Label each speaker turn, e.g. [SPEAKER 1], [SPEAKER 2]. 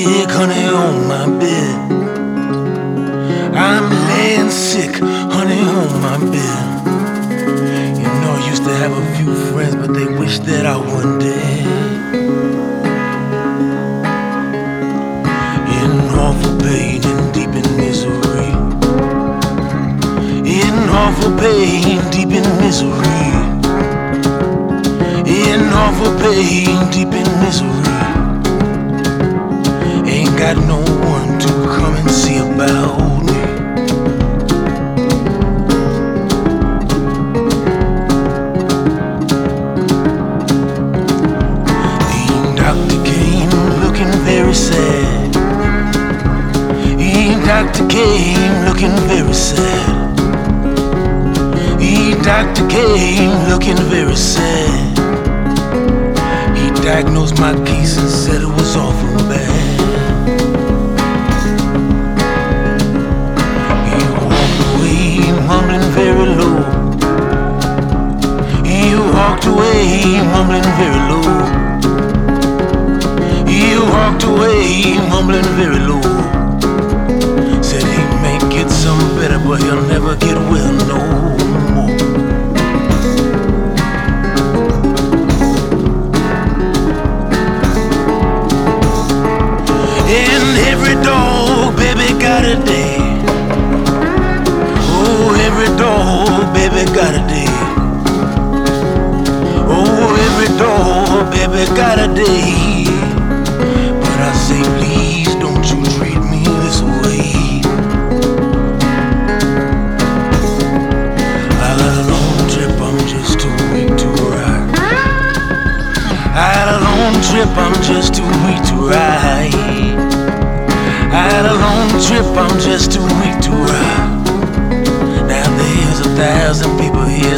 [SPEAKER 1] sick, honey, on my bed. I'm laying sick, honey, on my bed. You know, I used to have a few friends, but they wish that I wasn't dead. In awful pain and deep in misery. In awful pain, deep in misery. In awful pain, deep in misery. Ain't got no one to come and see about me. The doctor came looking very sad. The doctor came looking very sad. The doctor came looking very sad. He diagnosed my case and said it was awful bad. He walked away mumbling very low. He walked away mumbling very low. He walked away mumbling very low. Said he may get some better, but he'll never get well no more. And every dog, baby, got a day. Oh, every dog, baby, got a day. Oh, every dog, baby, got a day. But I say, please don't you treat me this way. I got a long trip, I'm just too weak to ride. I had a long trip, I'm just too weak to ride. I had a long trip, I'm just too weak to ride. Now there's 1,000 people here